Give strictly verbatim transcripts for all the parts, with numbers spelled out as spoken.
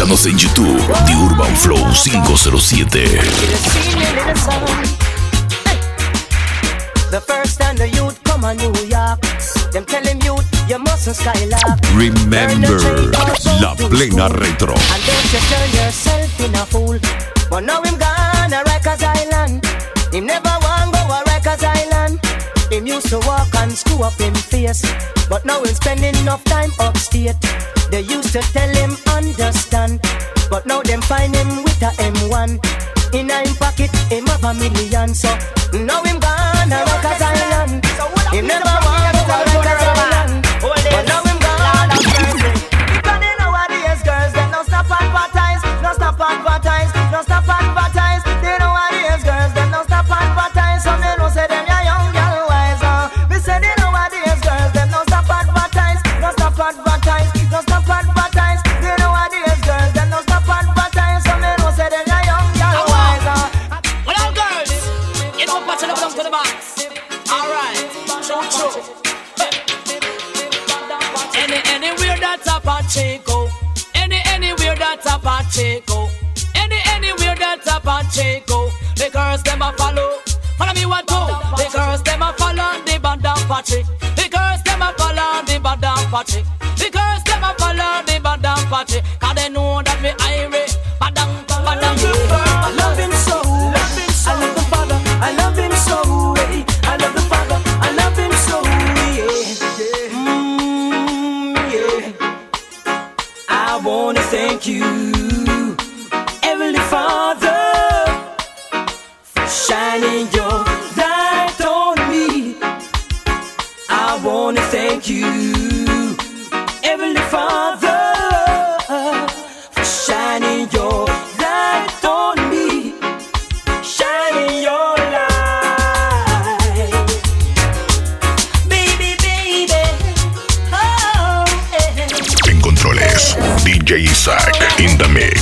Búscanos en YouTube, The Urban Flow cinco cero siete. The first time the youth come on New York, them tell him youth, you mustn't skylark. Remember, La Plena Retro. And don't you turn yourself in a fool. But now him gone a Rikers Island. Him never want go a Rikers Island. Him used to walk and screw up him face, but now he's spending enough time upstate. They used to tell him understand, but now them find him with a M one. In a him pocket, him have a million. So now him gone a Rikers Island. Him never want go a Rikers Island, but now him gone a crazy. Because they nowadays girls, they no stop advertise, no stop advertise, no stop advertise. They nowadays girls, they no stop advertise. Some they no say them ya young girl wise. Uh. Me say they nowadays girls, they no stop advertise, no stop advertise, no stop advertise. They nowadays girls, they no stop advertise. Some they no say them ya young girl wise. Uh. Well, all girls, you know what you love to the box. All right, true, true. Any anywhere that's a Pacheco, any anywhere that's a Pacheco, any anywhere that's a Pacheco. The girls them a follow, follow me one two. The girls them a follow the band of Pache. The girls them a follow the band of Pache. The girls them a follow the band of Pache. 'Cause they know that me irate, badang badang. I love him so, love him so. I love the father, I love him so. eh. I love the father, I love him so. Yeah, mm, yeah. I wanna thank you, Heavenly Father, for shining your light on me. I wanna thank you, Heavenly Father, for shining your light on me, shining your light, baby, baby, oh, yeah. En controles, D J Isaac in the mix.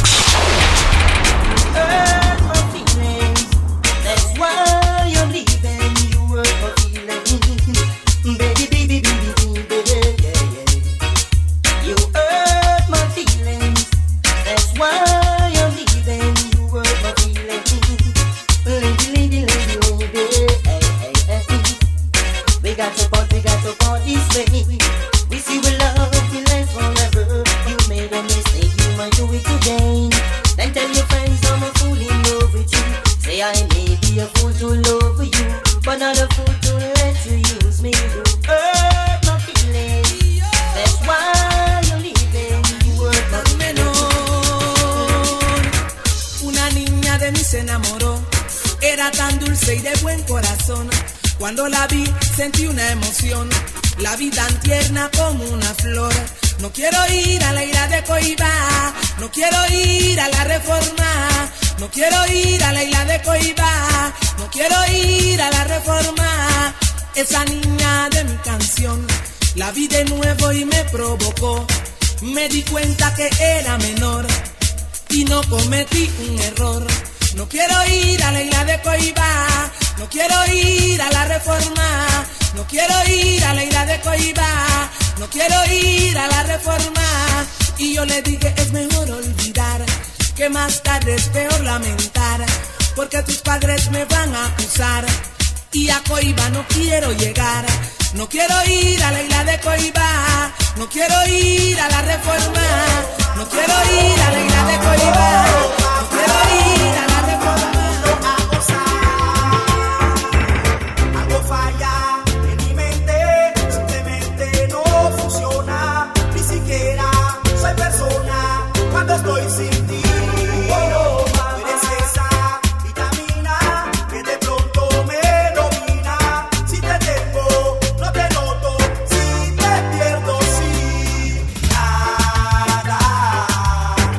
Hurt my feelings, that's why you're leaving. You hurt my feelings, baby, baby, baby, baby, yeah, yeah. You hurt my feelings, that's why you're leaving. You hurt my feelings, lady, lady, lady, lady, hey, hey, hey. We got to part, we got to part this way. We see we love, we last forever. You made a mistake, you might do it again. Then tell your friends I'm a fool in love with you. Say I may be a fool to love you, but not a fool to let you use me. You hurt my feelings, that's why you're leaving. You hurt my feelings. Una niña de mí se enamoró, era tan dulce y de buen corazón. Cuando la vi sentí una emoción, la vi tan tierna como una flor. No quiero ir a la isla de Coiba, no quiero ir a la Reforma, no quiero ir a la isla de Coiba, no quiero ir a la Reforma. Esa niña de mi canción, la vi de nuevo y me provocó. Me di cuenta que era menor y no cometí un error. No quiero ir a la isla de Coiba, no quiero ir a la Reforma, no quiero ir a la isla de Coiba, no quiero ir a la Reforma. Y yo le dije es mejor olvidar, que más tarde es peor lamentar, porque tus padres me van a acusar. Y a Coiba no quiero llegar, no quiero ir a la isla de Coiba, no quiero ir a la Reforma, no quiero ir a la isla de Coiba, no quiero ir a la Reforma. Algo falla en mi mente, simplemente no funciona, ni siquiera soy persona cuando estoy sin ti. Oh, tú eres esa vitamina que de pronto me domina. Si te tengo, no te noto, si te pierdo, sí. Nada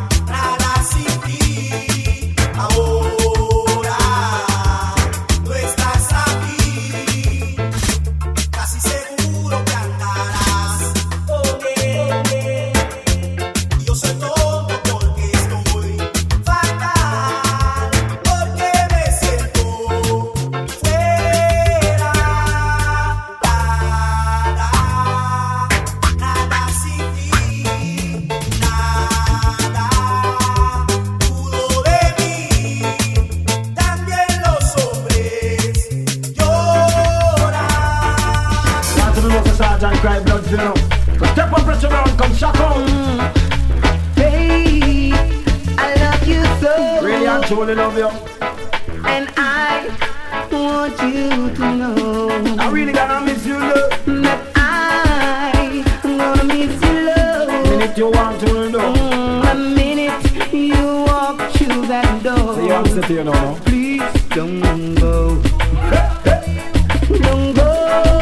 and cry blood, you know. But step up, pressure down, come shock on. Mm. Babe, I love you so. Really and truly love you. And I want you to know I really gonna miss you, love. that I am gonna miss you, love. The minute you want to know. Mm, the minute you walk through that door. See, I'm sitting here now. Please don't go. Don't go.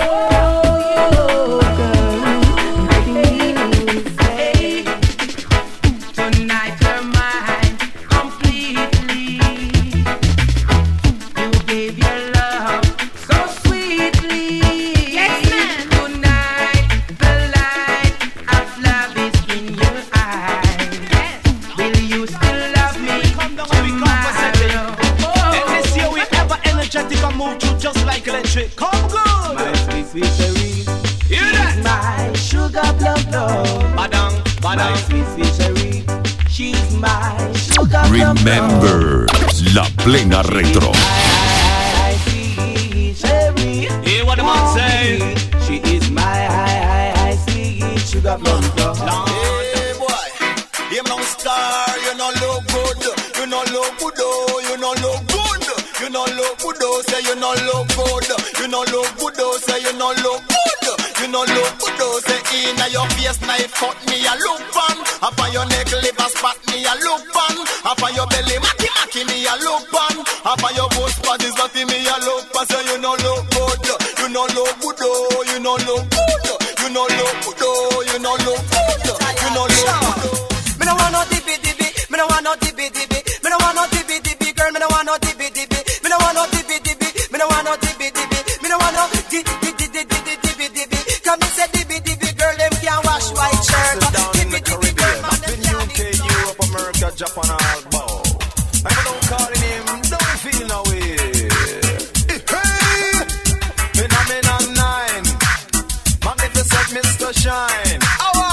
Come good, my sweet sweet Cherie. Hear that? My sugar plum love. Badang, badang. My sweet sweet Cherie. She's my sugar plum love. Remember, La Plena Retro. My sweet Cherie. Hear what the man say? She is my sweet sugar plum love. Hey boy, him no star, you no look good, you no look good, oh, you no look good. You no look good, oh, say you no look good. You no look good, oh, say you no look good. You no look good, oh, say inna your face knife cut me a look pan. Up on your neck liver spot me a look pan. Up on your belly maki maki me a look pan. Up on your bust spot is nothing me a look pan. Say you no look good. You no look good, oh, you no look good. You no look good, oh, you no look good. You no look good. Me no want no dibby dibby. Me no want no dibby dibby. Me no want no dibby dibby, girl. Me no want no dibby dibby. Me no want no dibby dibby. Me no want no dibby dibby. Me no want no dibby dibby dibby dibby dibby. Come me say dibby dibby, girl. Them can't wash white shirt. Dibby dibby, girl. Man, them in U K, Europe, America, Japan, all bow. I don't call him, don't feel no way. Hey, phenomenon nine, magnificent Mister Shine. Awa,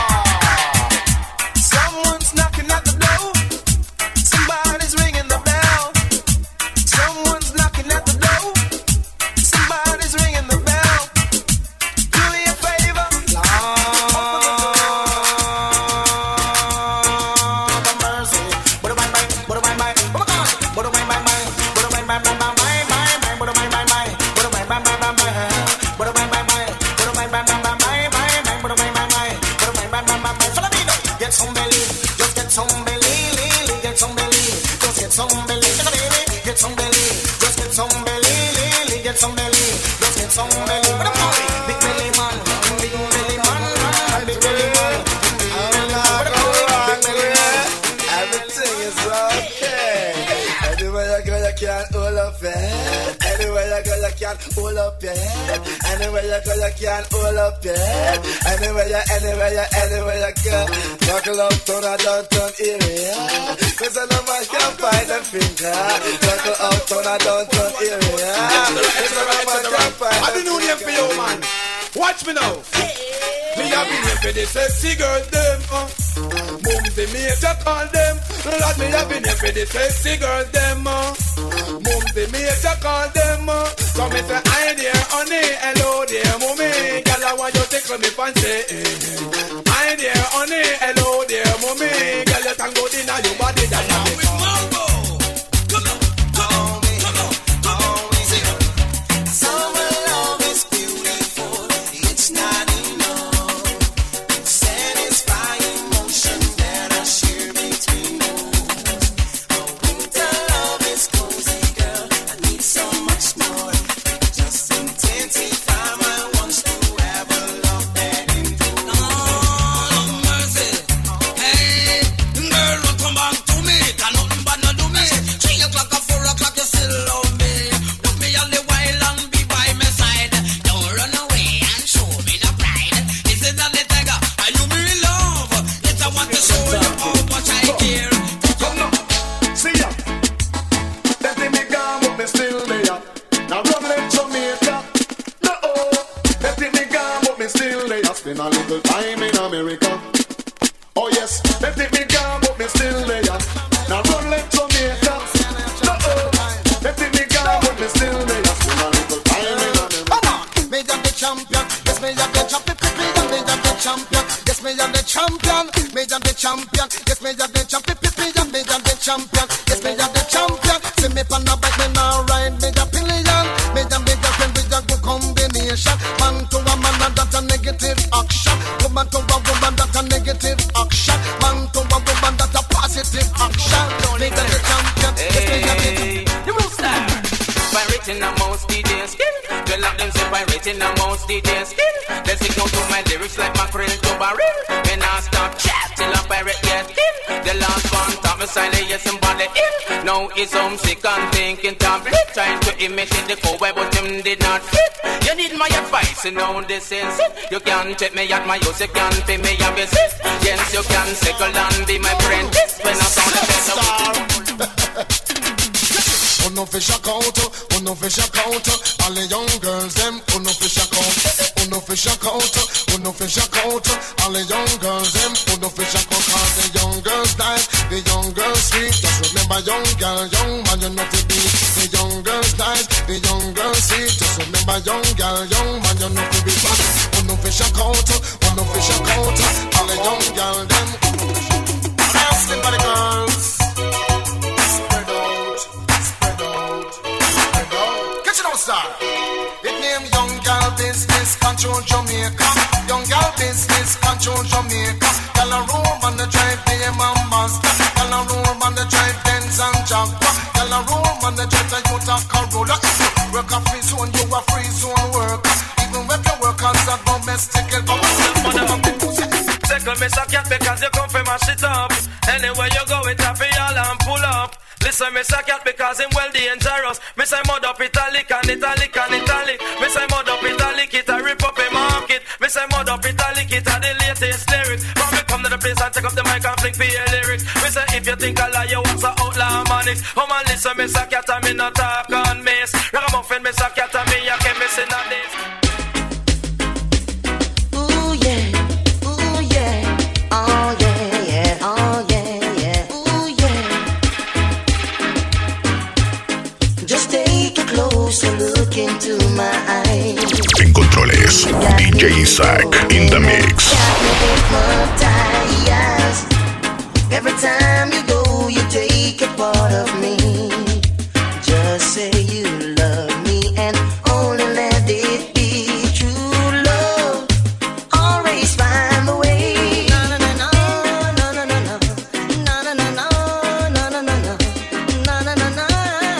someone's knocking at the door. Somebody's ringing the bell. Someone's knocking at the door. Somebody's ringing the bell. Do me a favor. Get some belly, just get some belly, get some belly, just get some belly, get some belly, just get some belly, get some belly, just get some belly. What a boy, big belly man, big belly man, big belly man. What a boy, big belly man. Everything is okay. Anywhere you go, you can't hold up it. Anywhere you go, you can't hold up it. Anywhere you go, you can't hold up it. Anywhere you, anywhere you, anywhere you go. Buckle up, turn a downtown area. Cause no man can find a finger. Buckle up, turn a downtown area. Cause no man can find a finger. I've been doing it for you, man. Watch me now. Me have been here for the sexy girls, them. Uh. Mumsy, me have to call them. Lord, me have been here for the sexy girls, them. Uh. Mumsy, me have to call them. Uh. So me say, hi there, honey, hello there, mommy. Girl, I want you to tickle me fancy. Hi there, honey, hello there, mommy. Girl, you can go dinner, your body that now with mambo. Come on, come on, come on, come on. summer love is beautiful. It's not enough. Satisfying emotion that I share between us. A winter love is cozy, girl. I need so much more. Just intensify my wants to have a love that endures. Lord of mercy, hey, girl, don't come back to me. Got nothing but not do me. Three o'clock or four o'clock, you still love me. Put me on the while and be by my side. Don't run away and show me no pride. This is not the tiger, and you me in love. Yes, I want to show you how much I care. Come on, see ya. Let me gone, but me still there. Now run let Jamaica. No, let me gone, but me still there. Spend a little time in America. Oh yes, let me gone, but me still there. Now run let Jamaica. No, let me gone, but me still there. Spend a little time in America. Come on, me just the champion. Yes, me just the champion. me am the champion. Yes, me am the champion. Me am the champion. Yes, me am the champion. Me am the champion. Yes, me am the champion. See me on the bike, me now ride me a pillion. Me am the girlfriend with a good combination. Man to a man and that a negative action. Woman to a woman that a negative action. Man to a woman that a positive action. Me am the champion. Yes, me am the champion. You move star. Pirating a most D J skill. They lock them say pirating a most D J skill. They stick out to my lyrics like mackerel to barrel. Me nah stop chat till a pirate get in. The last one taught me silent, yes, somebody in. Now he's home sick and thinking tablet. Trying to imitate the cowboy, but him did not fit. You need my advice, you know this is it. You can check me at my house, you can pay me a visit. Yes, you can circle and be my friend. This when I sound the best. Uno fish a count, uno fish a count. All the young girls them, uno fish a count. Uno fish a count, uno fish a count. All the young girls them, uno fish a count. Cause the young girls nice, the young girls sweet. Just remember young girl, young man you know to be. The young girls nice, the young girls sweet. Just remember young girl, young man you know to be. Uno fish a count, uno fish a count. All the young girl them, uno fish a count. I'm asking for the girls. It name Young Girl Business Control Jamaica. Young Girl Business Control Jamaica. Girl a room on the drive, B M and Mazda. Girl a room on the drive, Benz and Jaguar. Girl a room on the drive, Toyota Corolla. Work a free zone, you a free zone worker. Even if you work as a domestic helper. Second miss a cat because you come from mash it up. Anywhere you go, it happy all and pull up. Listen, miss a cat because him well dangerous. Miss I mud up italic and italic and italic. Miss I mud up italic, it a rip up a market. Miss I mud up italic, it a the latest lyrics. From me come to the place and take up the mic and flick for your lyrics. Miss I if you think I lie, you want some outlaw manics. Come and listen, miss a cat and me not talk on miss. Ragamuffin, miss a cat and me, I can't miss in on this. Ooh yeah, ooh yeah, oh yeah, yeah, oh yeah. Just take a closer look into my eyes. En controles, D J Isaac in the mix. Every time you go, you take a part of me. Just say you love me and only let it be true love. Always find the way. No, no, no, no, no, no, no, no, no, no, no, no, no, no, no, no, no, no.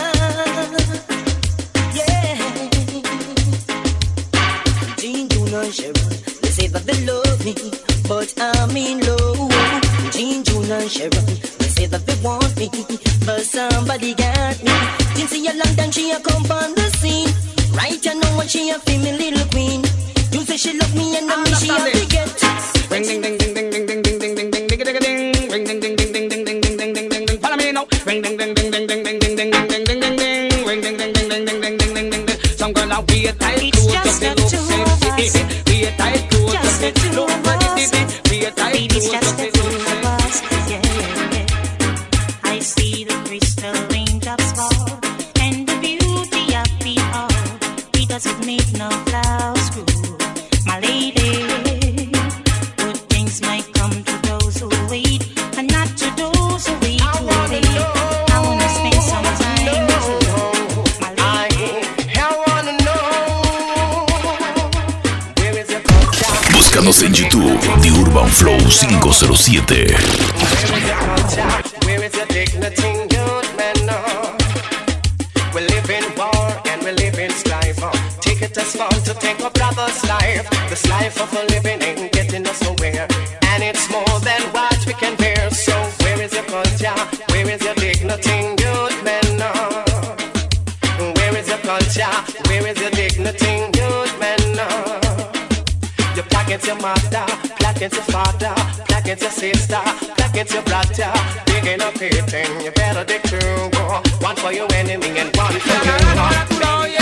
They say that they love me, but I'm in love. Gene, June and Sharon, they say that they want me, but somebody got me. Didn't see a long time she a come on the scene. Right, I know when she a female little queen. You say she love me and I mean she a forget. Ring ding ding ding ding ding ding ding ding ding ding ding ding ding. Ring ding ding ding ding ding ding ding ding ding ding ding. Follow me now. Ring ding ding ding ding ding ding ding ding ding ding ding ding ding. Ring ding ding ding ding ding ding ding ding ding ding. Some girl out be a tight clothes just they look sexy. Be a tight clothes just they look pretty. Be a tight clothes just they look sexy. I see the crystal raindrops fall and the beauty of the all. He doesn't make no flowers grow, my lady. Good things might come to those who wait, and not to those who wait too late. I wanna spend some time with you, my lady. I wanna know where is your culture. Búscanos en YouTube, The Urban Flow cinco cero siete. Where is your dignity, good man? No. We live in war and we live in strife. Take it as fun to take a brother's life. This life of a living ain't getting us nowhere, and it's more than what we can bear. So where is your culture? Where is your dignity, good man? No. Where is your culture? Where is your dignity, good man? No. You plaque it your mother, plaque it your father, plaque it your sister, plaque it your brother. Big in a pitting, you better dig two. One for your enemy and one for you.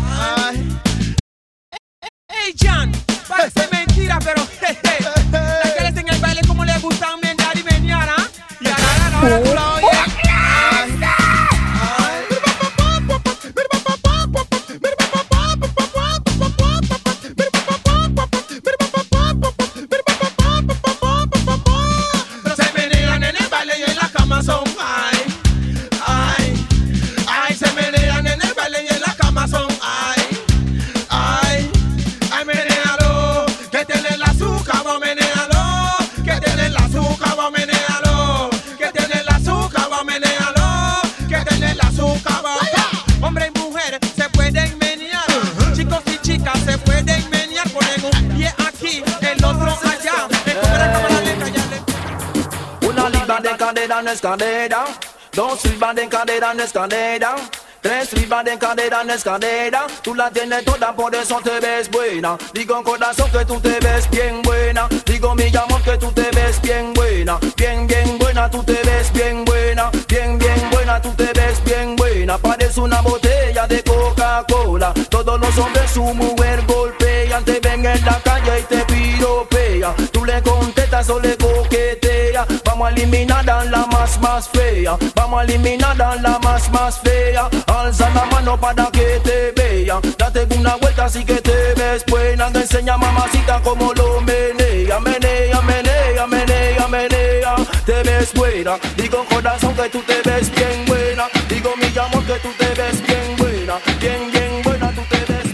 Hey John, parece mentira, pero jeje. Las que les en el baile como les gusta mentar y menear, ¿ah? Y ahora ahora tú lo oyes. cadera no es cadera. Dos riba de cadera no es cadera. Tres riba de cadera no es cadera. Tú la tienes toda, por eso te ves buena. Digo corazón que tú te ves bien buena. Digo mi amor que tú te ves bien buena. Bien, bien buena, tú te ves bien buena. Bien, bien buena, tú te ves bien buena. Parece una botella de Coca-Cola. Todos los hombres su mujer golpean. Te ven en la calle y te piropea. Tú le contestas o le coquetea. Vamos a eliminar a la más más fea. Vamos a eliminar a la más más fea. Alza la mano para que te vea. Date una vuelta así que te ves buena. Te enseña mamacita como lo menea. Menea, menea, menea, menea. Te ves buena. Digo corazón que tú te ves bien buena. Digo mi amor que tú te ves bien buena. Bien, bien buena, tú te ves bien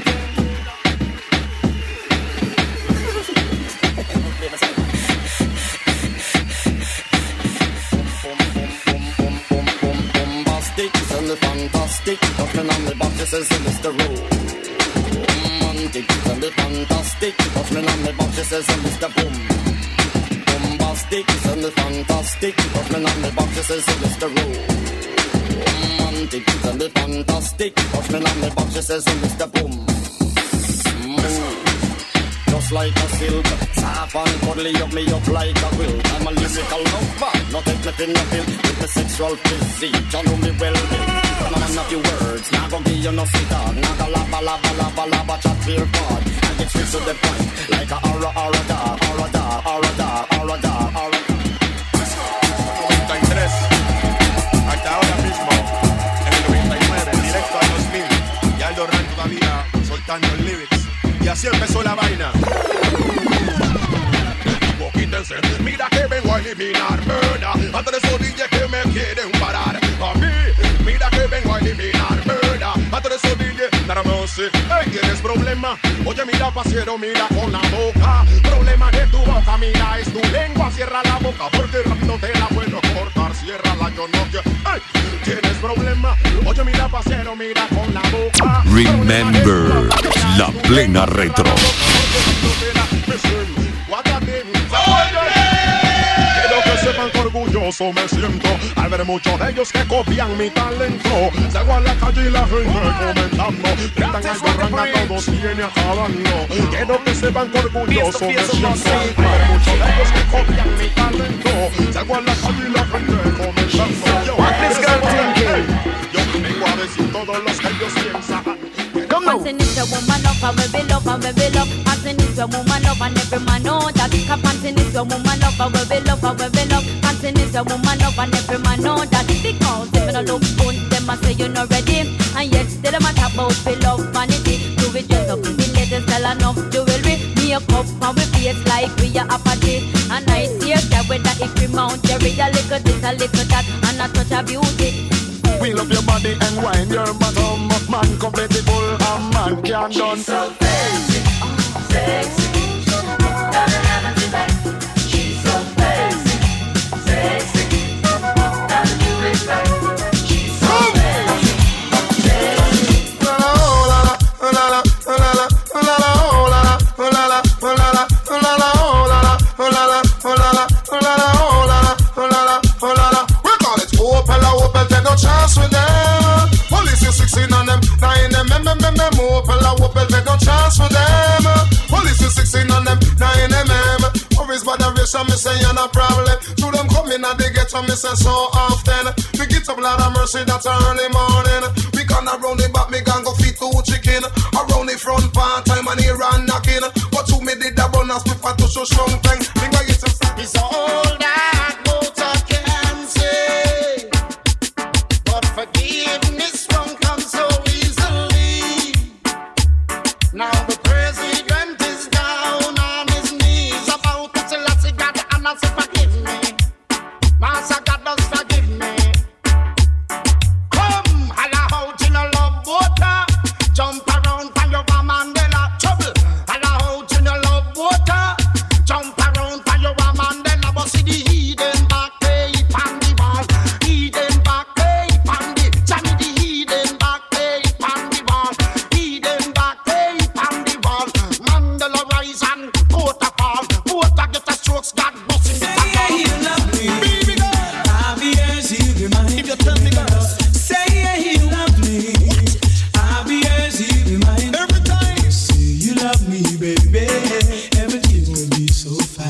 Fantastic, talking on the box, says Mister Romantic, tell me fantastic, talking on the box, says Mister Boom. Bombastic, tell me fantastic, talking on the box, says Mister Romantic, tell me fantastic, talking on the box, says Mister Boom. Just like a silk, soft and cuddly, up me up like a quilt. I'm a lyrical lover, not take nothing to feel with the sexual physique. You know me well, baby. I'm a man of few words, now gon' give you no sit down. Now go lava, lava, lava, lava, chat clear part. I get straight to the point, like a aura, aura, da, aura, da, aura, da, aura, da, aura. noventa y tres, hasta ahora mismo, en el noventa y nueve, directo al dos mil, y Aldo Ran todavía soltando el lyrics. Y así empezó la vaina. Quítense, mira que vengo a eliminar murder. Antes de esos D J que me quieren parar. A mí, mira que vengo a eliminar murder. Antes de esos D J, nada más. Hey, ¿tienes problema? Oye, mira, pasiero, mira con la boca. Problema de tu boca, mira, es tu lengua. Cierra la boca porque rápido te la puedo cortar. Cierra la yo no quiero. Hey, ¿tienes problema? Oye, mira, pasiero, mira con la boca. Remember, la plena retro. Quiero que sepan que orgulloso me siento al ver muchos de ellos que copian mi talento. Salgo a la calle y la gente comentando, gritan al barranca, todos vienen acabando. Quiero que sepan que orgulloso me siento al ver muchos de ellos que copian mi talento. Salgo a la calle y la gente comentando. Yo, yo vengo a decir todos los que ellos piensan. Panting is a woman love and we be love and we be love. Panting is a woman love and every man know that. Panting is a woman love and we be love and we be love. Panting is a woman love and every man know that. Because them no look good, them a say you're not ready. And yet still them a talk about we love vanity. Do we dress up in the latest style enough jewelry? Make up and we face like we are a party. And I see a that whether it be Mount Jerry, a little this, a little that, and a touch of beauty. We love your body and wine your bottom. Man compatible, a man can done. She's so sexy, sexy. Gotta have it back. She's so sexy, sexy. Gotta do it right. She's so sexy, sexy. La la la la la la la la la la la la la la la chance with them. Police is sixteen on them, nine them, them, them, them, them. Opel, a Opel, they no chance for them. Police is sixteen on them, nine them, them. Always bad a race, and me say you're no problem. To them coming and they get to me say so often. We get up, Lord of mercy, that's early morning. We gonna round the back, me gonna go feed two chicken. Around the front part time and here and knocking. But to me did the bonus before to show strong thing. Think I get to it's all that motor can say. But forgiveness won't come so easily. Now the president is down on his knees about to tell us he got the honor to forgive me. Master God does forgive me. Come, holla out in a love water. Jump around from your Mandela trouble. Holla out in a love water. Jump around from your Mandela, but see the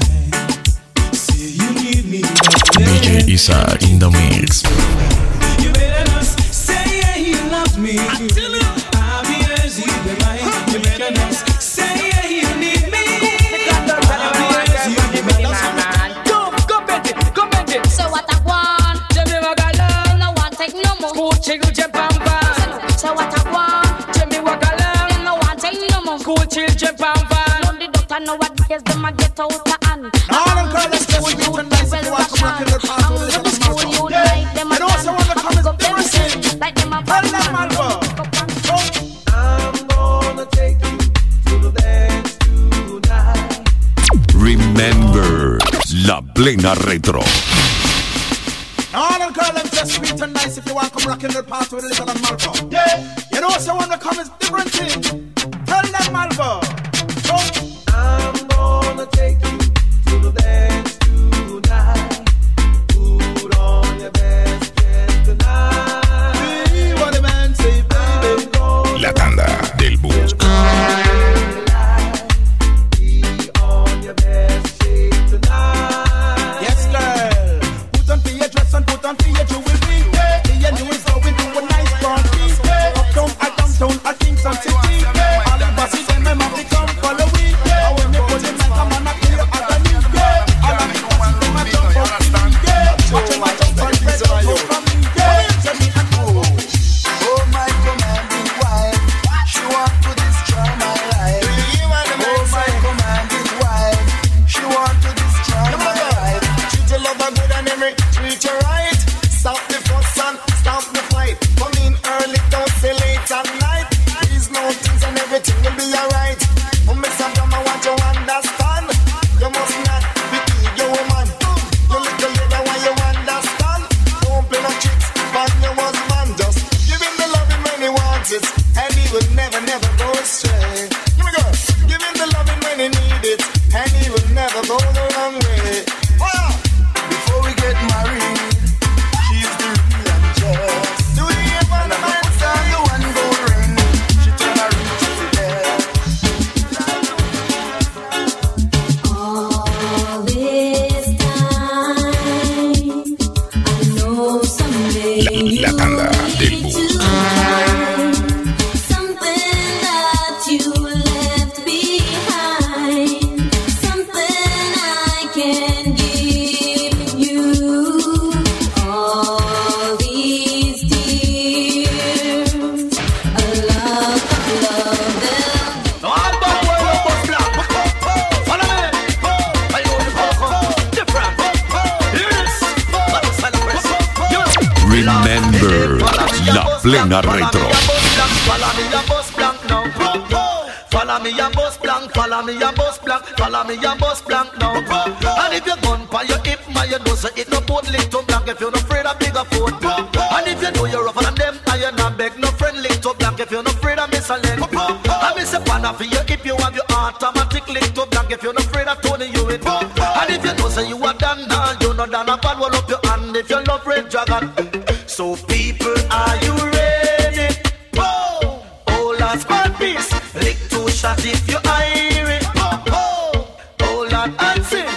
D J Isa in the mix. You better not say yeah, you love me. I'll be yours either way. You better not say yeah, you need me. I'll be yours either way. Go, go bet it, go bet it. So what I want? Jimmy Wagala. No one take no more. Cool chill jempamba. So what I want? Jimmy Wagala. No one take no more. Cool chill jempamba. No the doctor know what days them a get out of hand. All them girls that stay with you tonight, if you want to rock in the party with the small talk. Yeah, and also want to come and different. Like them a Tell them, Malvo. I'm gonna take you to the dance tonight. Remember, La Plena Retro. All them girls them just sweet and nice if you want to come rock in the party with the little Malvo. Yeah, and also want to come is different thing. Tell them, Malvo. I'm gonna take you to the dance tonight. Put on your best dress tonight. See what the man say, baby. La tanda del bus. Be on your best shape tonight. Yes, girl. Put on for your dress and put on for your jewelry. Me and you is going to a nice party. Uptown, at downtown, at Kingston City. All the bosses and them have to come follow me. And when you pull it like a man, I kill you at the new girl. All of the bosses them a jump up in the girl. Watch them a jump and press up from me, girl. Tell me and go. Oh my commanding wife, she want to destroy my life. Oh my commanding wife, she want to destroy my life. Treat your lover good and every treat you right. Stop the fuss and stop the fight. Come in early, don't stay late at night. Please know things and everything will be alright. Oh Mister From I want you understand. You must not be your woman. You little lady when you understand. Don't play no tricks, but you was man. Just give him the loving when he wants it, and he will never, never go astray. Give me go. Give him the loving when he need it, and he will never go the wrong way. Wow. Before we get married, she's the real and just. Do you hear what the man say? You one go ring, she turn her reach to death. All this time, I know someday La, la tanda del bus. something that you left behind, something I can give you. All these tears, a love, a love that All back where you bust black. Follow me. I know the coco. Different. Hear this. Let us celebrate. You Remember, La Plena Retro. Follow me a bus blank now. Follow me a bus blank. Follow me a bus blank. Follow me a bus blank now. And if you gun by your hip, my you know so it no boat lick to blank if you're not afraid of bigger foot. And if you know you're rougher than them, I you not beg no friend lick to blank if you're not afraid of miss a leg. I miss a pan for your hip, you have your automatic lick to blank if you're not afraid of turning you in. And if you know so you are done now, you know done a bad, roll up your hand if you love red dragon. So people, are you ready? Oh, oh, last bad piece. Lick two shots if you hear it. Oh, oh, oh, Lord, and sing.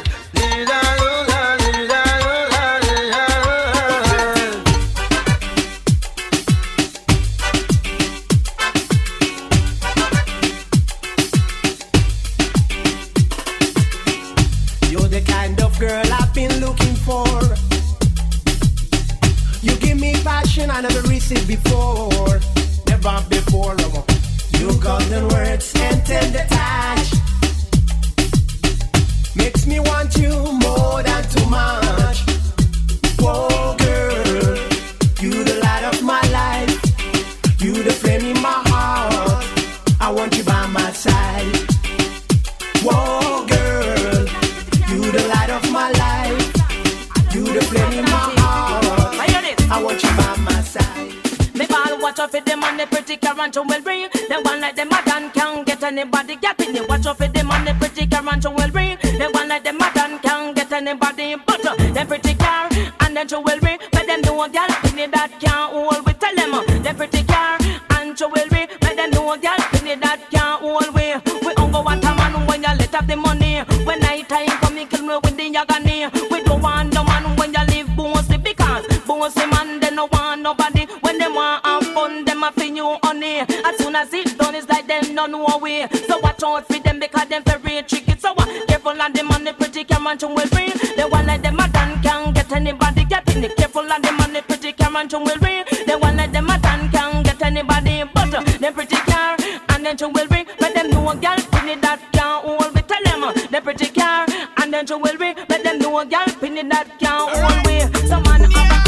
You're the kind of girl I've been looking for. You give me passion I never received before. Never before. Your golden words and tender touch makes me want you more than too much. Whoa, girl, you the light of my life. You the flame in my heart. I want you by my side. Whoa, girl, you the light of my life. You the flame in my heart. I want you by my side. Me ball watch out for them and the pretty Carancho will ring. They one like them madam can't get anybody get in. Watch out for them and the pretty Carancho will ring. They one like them madam can't get anybody but uh, them pretty car and then jewelry. But them know a girl in it that can't hold. We tell them uh, them pretty car and jewelry. But them know a girl in it that can't hold. We we don't go want a man when you let up the money. When night time come, me kill me me agony. We don't want no man when you live bossy, because bossy man they no want nobody. When they want have fun, them a fin you honey. As soon as it's done, it's like them no know way. So watch out for them because them very tricky. So uh, careful of the money, pretty Cameron will real. They want like them a done can't get anybody getting it. Careful of the money, pretty Cameron will real. They want like them a done can't get anybody, but uh, them pretty car and then you will ring. But them know a girl pinny that can't hold. We tell them uh, them pretty car and then you will ring. But them know a girl pinny that can't hold. We some man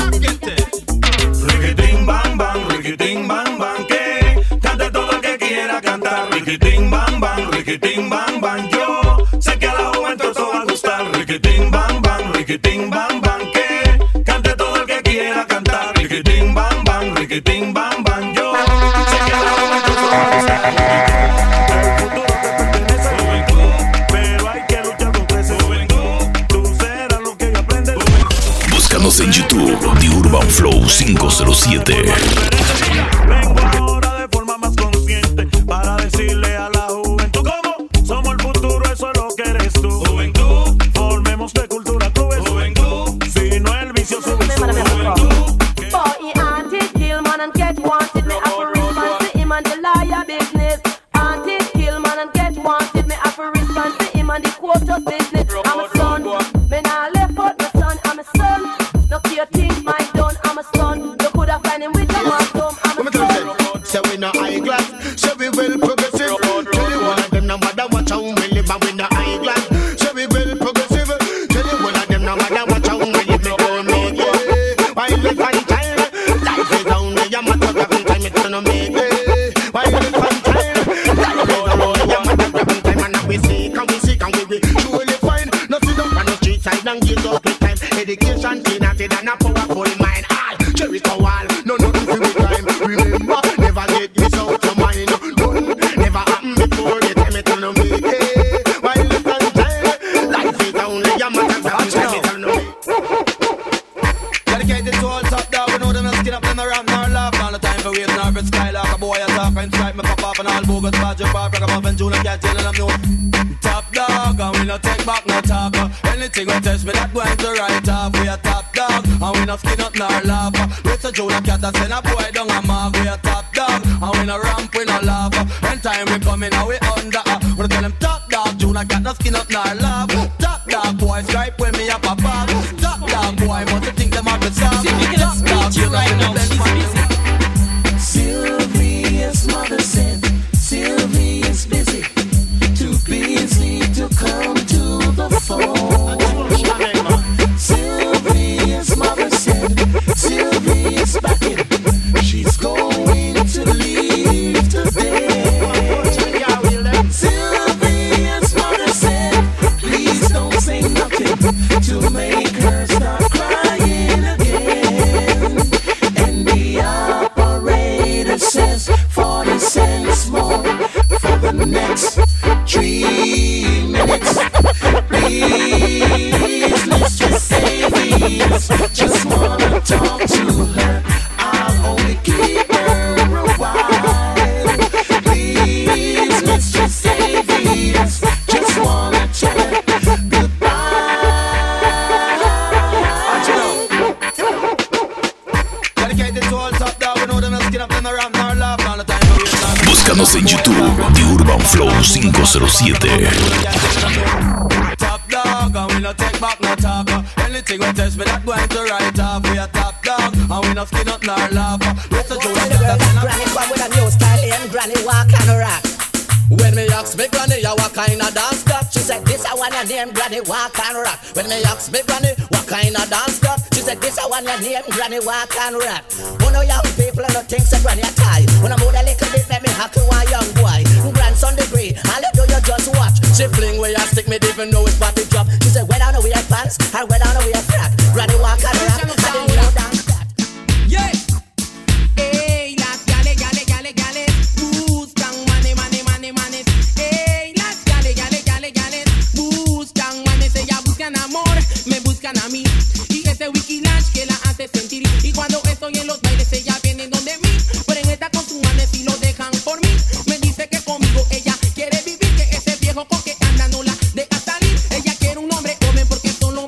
Riquitín bang bang, riquitín bang bang, que cante todo el que quiera cantar. Riquitín bang bang, riquitín bang bang, yo sé que a la juventud eso va a gustar. Riquitín bang bang, riquitín bang bang, que cante todo el que quiera cantar. Riquitín bang bang, riquitín bang bang, yo sé que a la juventud eso va a gustar. El futuro te pertenece a la juventud, pero hay que luchar contra esa juventud. Tú serás lo que aprendes. Búscanos en YouTube, The Urban Flow cinco cero siete. Vengo ahora de forma más consciente para decirle a la juventud cómo somos el futuro, eso es lo que eres tú. Juventud, formemos de cultura clubes. Juventud, si no el vicio sube su juventud. Boy, he auntie kill man and get wanted. Me have to respond to him and the liar business. Auntie kill man and get wanted. Me have to respond to him and the quarter business. I'm a son, me nah left out my son. I'm a son. No fear things my done. I'm a son. You coulda find him with a mark. I'm a son. Say we no eyeglass, say we well progressive. Tell you one of them no matter what how we live, and we no eyeglass. Say we well progressive. Tell you one of them no matter what how we live, me go make it. Why live on time? Life is only a matter of time. It's gonna make it. Why live on time? Life is only a matter of time. And now we seek and we seek and we will surely find. No sit down on the street side and give up the time. Education clean and a powerful mind. All Jericho wall, no nothing to be crime. Remember, never get this out your mind. None never happened before. The time it's gonna make it. While it's on time, life is only a matter of time. It's gonna make it. Dedicated to all top dog, we know them not skin up, them no rap, nor laugh. All the time for wait, nor bit skylark. A boy a talk and strike me pop off and all bogus. Badger bar, break up up and June get in and I'm known. Top dog, and we no take back no talk. Anything we test me, that going to write off. We a top dog, and we no skin up nor laugh. With a June cat that send a boy down a mark. We a top dog, and we no ramp, we no laugh. Anytime we come in, and we under. We tell them top dog, June cat no skin up nor laugh. Top dog, boy stripe when me a pop off. Top dog, boy must think them have the sound. Top dog, you right now. Sylvia's mother said Sylvie is busy, too busy to come to the phone. Sylvia's mother said Sylvie is back in, she's going to leave today. Sylvia's mother said please don't say nothing to make her start crying again. And the operator says forty cents more for the next three minutes. Please, Mistress Davies, just wanna talk to her. I'll only keep her a while. Please, Mistress Davies, just wanna tell her goodbye. Dedicated to all top dog, we know them not skin up, them no rap, nor laugh. All the time for wait, nor Búscanos en YouTube, The Urban Flow cinco cero siete. top dog, and we no take back no talk. Anything we test me, that going to write off. We a top dog, and we no skin up nor laugh. Let's a June cat that send a Granny come with a new style and Granny walk and rock. When me ask me granny, ya what kind of dance that? She said, this I want your name, Granny walk and rock. When me ask me Granny, what kind of dance that? She said, this I want your name, Granny walk and rock. One of young people and no things that Granny a tie. When I move a little bit, let me hack to one young boy. Grandson degree, all you do you just watch. She fling where you stick me, even know it's party drop. She said, where down the way pants, and where down the way frack. Granny walk and rock, and then you know dance that. Yeah. Hey, las gale, gale, gale, gale. Buscan money, money, money, money. Hey, las gale, gale, gale, gale. Buscan manes, ellas buscan amor, me buscan a mí. Y ese wiki lunch que la hace sentir. Y cuando estoy en los bailes, ella viene donde mí. Pero en esta con sus manes y lo dejan por mí. Me dice que conmigo ella quiere vivir, que ese viejo porque anda no la deja salir. Ella quiere un hombre joven porque son los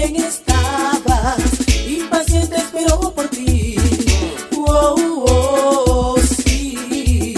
bien estabas, impaciente esperó por ti. Oh, oh, sí.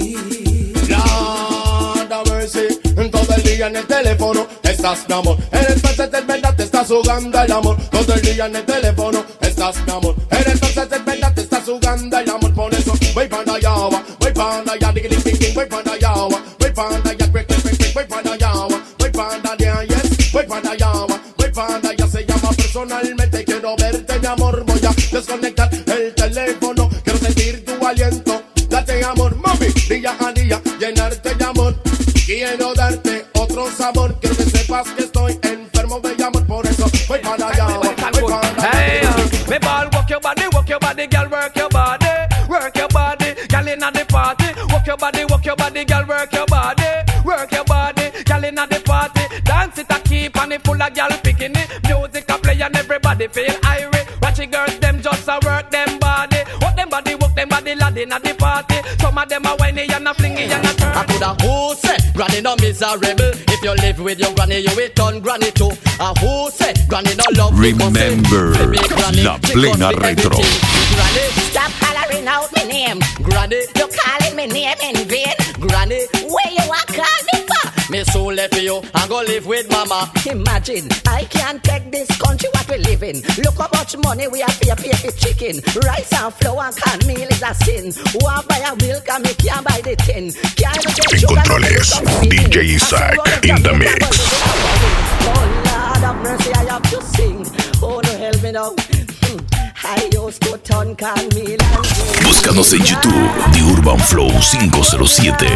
Lord have mercy, todo el día en el teléfono estás, mi amor. Eres entonces es verdad, te estás jugando el amor. Todo el día en el teléfono estás, mi amor. Eres entonces es verdad, te estás jugando el amor. Por eso voy para allá, voy para allá, diggy diggy diggy, voy para allá, voy para allá, quick quick quick quick, voy para allá, voy para allá, yes, voy para allá, voy para allá. Se llama personalmente, quiero verte, mi amor. Voy a desconectar el teléfono, quiero sentir tu aliento. Date amor, mami, día a día, llenarte de amor. Quiero darte otro sabor, quiero que sepas que estoy enfermo de amor, por eso voy para allá, voy para allá. Hey, uh, me ball, walk your body, walk your body, girl, work your body, work your body, girl inna the party, walk your body, walk your body, girl, work your body, work your body, girl inna the party, dance it a keep and it full of girl picking it, music a play and everybody feel irate, watch the girls them just a work them body, walk them body, walk them body, lad inna the party, some of them a whiny and a flingy and a turn. I coulda who say granny no miserable. If you live with your granny, you will turn granny too. And who say granny no love? Remember La Plena Retro. Granny, stop hollering out my name. Granny, you calling me name in vain. Granny, where you a call me for? Me soul left for you, I go live with mama. Imagine, I can't take this country what we live in. Look how much money we have to pay for chicken. Rice and flour and canned meal is a sin. Who have buy a milk and me can't buy the tin. Can't get En controles, D J Isaac in the mix. Oh Lord have mercy, I have to sing. Oh no, help me now. I used to turn can meal and Búscanos en YouTube, The Urban Flow cinco cero siete.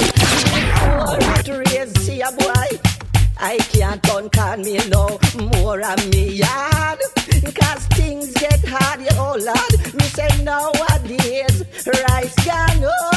See a boy, I can't turn can meal no more on me yard. Cause things get hard, yeah, oh Lord. Me say nowadays, rice gone, oh